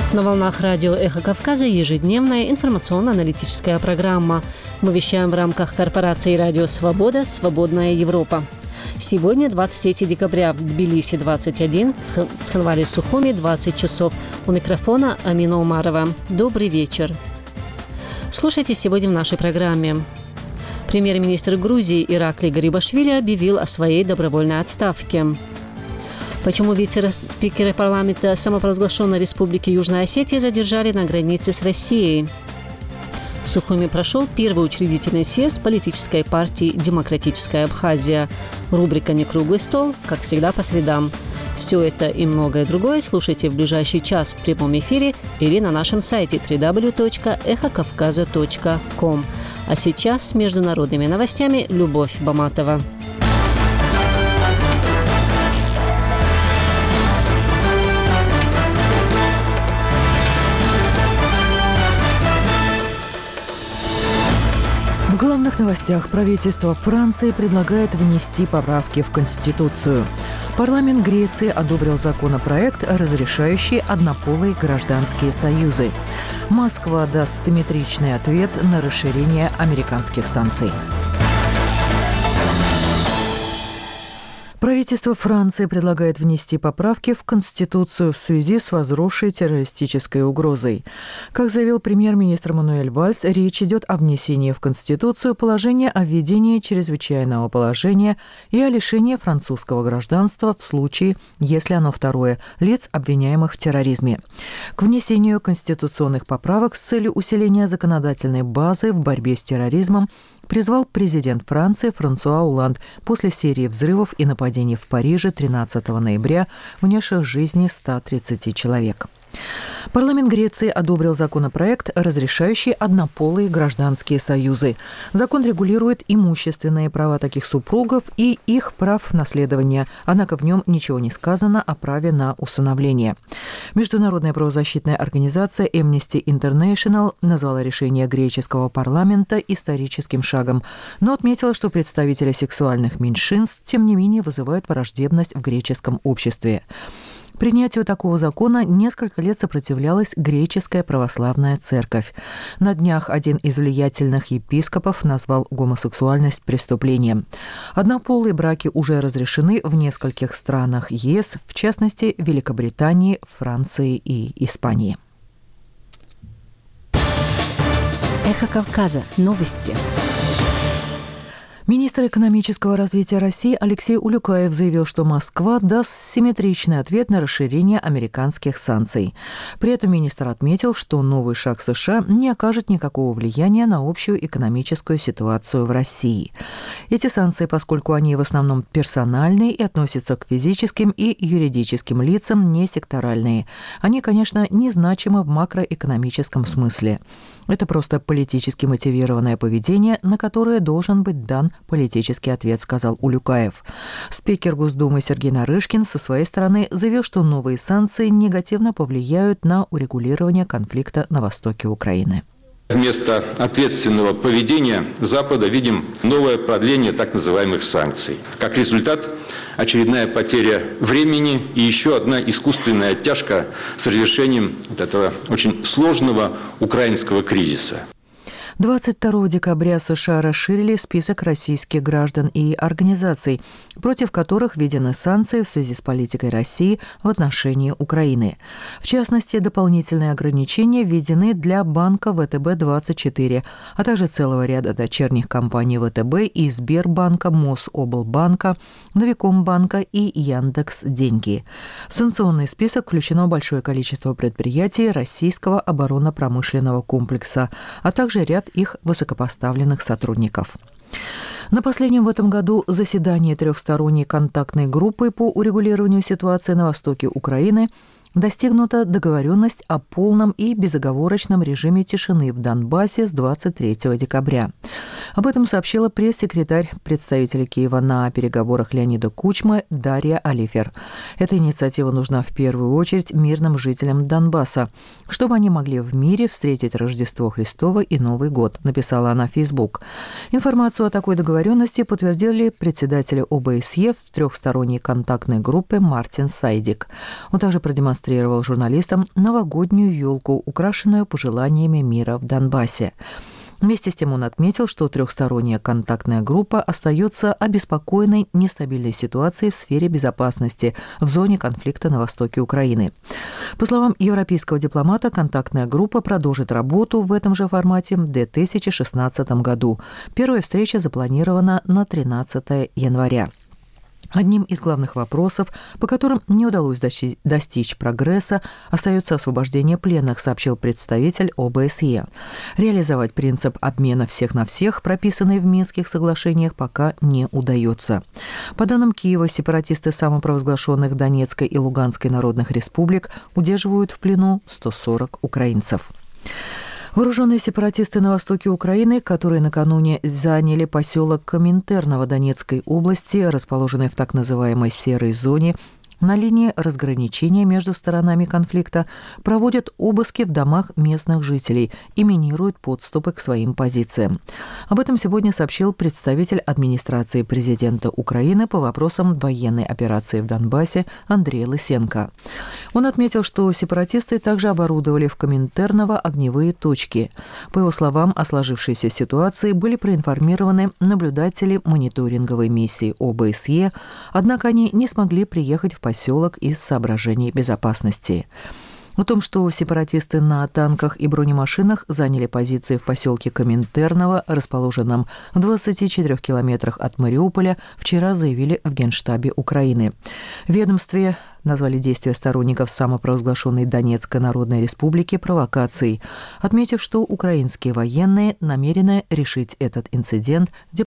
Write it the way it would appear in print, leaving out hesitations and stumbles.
На волнах радио «Эхо Кавказа» ежедневная информационно-аналитическая программа. Мы вещаем в рамках корпорации «Радио Свобода. Свободная Европа». Сегодня 23 декабря, в Тбилиси 21, Цхинвале Сухуми 20 часов. У микрофона Амина Умарова. Добрый вечер. Слушайте сегодня в нашей программе. Премьер-министр Грузии Ираклий Гарибашвили объявил о своей добровольной отставке. Почему вице-спикера парламента самопровозглашенной Республики Южная Осетия задержали на границе с Россией? В Сухуми прошел первый учредительный съезд политической партии «Демократическая Абхазия». Рубрика «Некруглый стол», как всегда, по средам. Все это и многое другое слушайте в ближайший час в прямом эфире или на нашем сайте www.эхокавказа.ком. А сейчас с международными новостями Любовь Баматова. В главных новостях правительство Франции предлагает внести поправки в Конституцию. Парламент Греции одобрил законопроект, разрешающий однополые гражданские союзы. Москва даст симметричный ответ на расширение американских санкций. Правительство Франции предлагает внести поправки в Конституцию в связи с возросшей террористической угрозой. Как заявил премьер-министр Мануэль Вальс, речь идет о внесении в Конституцию положения о введении чрезвычайного положения и о лишении французского гражданства в случае, если оно второе, лиц, обвиняемых в терроризме. К внесению конституционных поправок с целью усиления законодательной базы в борьбе с терроризмом призвал президент Франции Франсуа Олланд после серии взрывов и нападений в Париже 13 ноября, унесших жизни 130 человек. Парламент Греции одобрил законопроект, разрешающий однополые гражданские союзы. Закон регулирует имущественные права таких супругов и их прав наследования, однако в нем ничего не сказано о праве на усыновление. Международная правозащитная организация Amnesty International назвала решение греческого парламента историческим шагом, но отметила, что представители сексуальных меньшинств, тем не менее, вызывают враждебность в греческом обществе. Принятию такого закона несколько лет сопротивлялась греческая православная церковь. На днях один из влиятельных епископов назвал гомосексуальность преступлением. Однополые браки уже разрешены в нескольких странах ЕС, в частности, Великобритании, Франции и Испании. Эхо Кавказа. Новости. Министр экономического развития России Алексей Улюкаев заявил, что Москва даст симметричный ответ на расширение американских санкций. При этом министр отметил, что новый шаг США не окажет никакого влияния на общую экономическую ситуацию в России. Эти санкции, поскольку они в основном персональные и относятся к физическим и юридическим лицам, не секторальные. Они, конечно, незначимы в макроэкономическом смысле. Это просто политически мотивированное поведение, на которое должен быть дан политический ответ, сказал Улюкаев. Спикер Госдумы Сергей Нарышкин со своей стороны заявил, что новые санкции негативно повлияют на урегулирование конфликта на востоке Украины. Вместо ответственного поведения Запада видим новое продление так называемых санкций. Как результат, очередная потеря времени и еще одна искусственная оттяжка с разрешением этого очень сложного украинского кризиса. 22 декабря США расширили список российских граждан и организаций, против которых введены санкции в связи с политикой России в отношении Украины. В частности, дополнительные ограничения введены для банка ВТБ-24, а также целого ряда дочерних компаний ВТБ и Сбербанка, Мособлбанка, Новикомбанка и Яндекс.Деньги. В санкционный список включено большое количество предприятий российского оборонно-промышленного комплекса, а также ряд их высокопоставленных сотрудников. На последнем в этом году заседании трехсторонней контактной группы по урегулированию ситуации на востоке Украины достигнута договоренность о полном и безоговорочном режиме тишины в Донбассе с 23 декабря. Об этом сообщила пресс-секретарь представителя Киева на переговорах Леонида Кучмы Дарья Алифер. Эта инициатива нужна в первую очередь мирным жителям Донбасса, чтобы они могли в мире встретить Рождество Христово и Новый год, написала она в Facebook. Информацию о такой договоренности подтвердили председатели ОБСЕ в трехсторонней контактной группе Мартин Сайдик. Он также продемонстрировал продемонстрировал журналистам новогоднюю елку, украшенную пожеланиями мира в Донбассе. Вместе с тем он отметил, что трехсторонняя контактная группа остается обеспокоенной нестабильной ситуацией в сфере безопасности в зоне конфликта на востоке Украины. По словам европейского дипломата, контактная группа продолжит работу в этом же формате в 2016 году. Первая встреча запланирована на 13 января. Одним из главных вопросов, по которым не удалось достичь прогресса, остается освобождение пленных, сообщил представитель ОБСЕ. Реализовать принцип обмена всех на всех, прописанный в Минских соглашениях, пока не удается. По данным Киева, сепаратисты самопровозглашенных Донецкой и Луганской народных республик удерживают в плену 140 украинцев. Вооруженные сепаратисты на востоке Украины, которые накануне заняли поселок Коминтерново Донецкой области, расположенный в так называемой «серой зоне», на линии разграничения между сторонами конфликта, проводят обыски в домах местных жителей и минируют подступы к своим позициям. Об этом сегодня сообщил представитель администрации президента Украины по вопросам военной операции в Донбассе Андрей Лысенко. Он отметил, что сепаратисты также оборудовали в Коминтерново огневые точки. По его словам, о сложившейся ситуации были проинформированы наблюдатели мониторинговой миссии ОБСЕ, однако они не смогли приехать в поселок из соображений безопасности. О том, что сепаратисты на танках и бронемашинах заняли позиции в поселке Коминтерново, расположенном в 24 километрах от Мариуполя, вчера заявили в Генштабе Украины. В ведомстве назвали действия сторонников самопровозглашенной Донецкой Народной Республики провокацией, отметив, что украинские военные намерены решить этот инцидент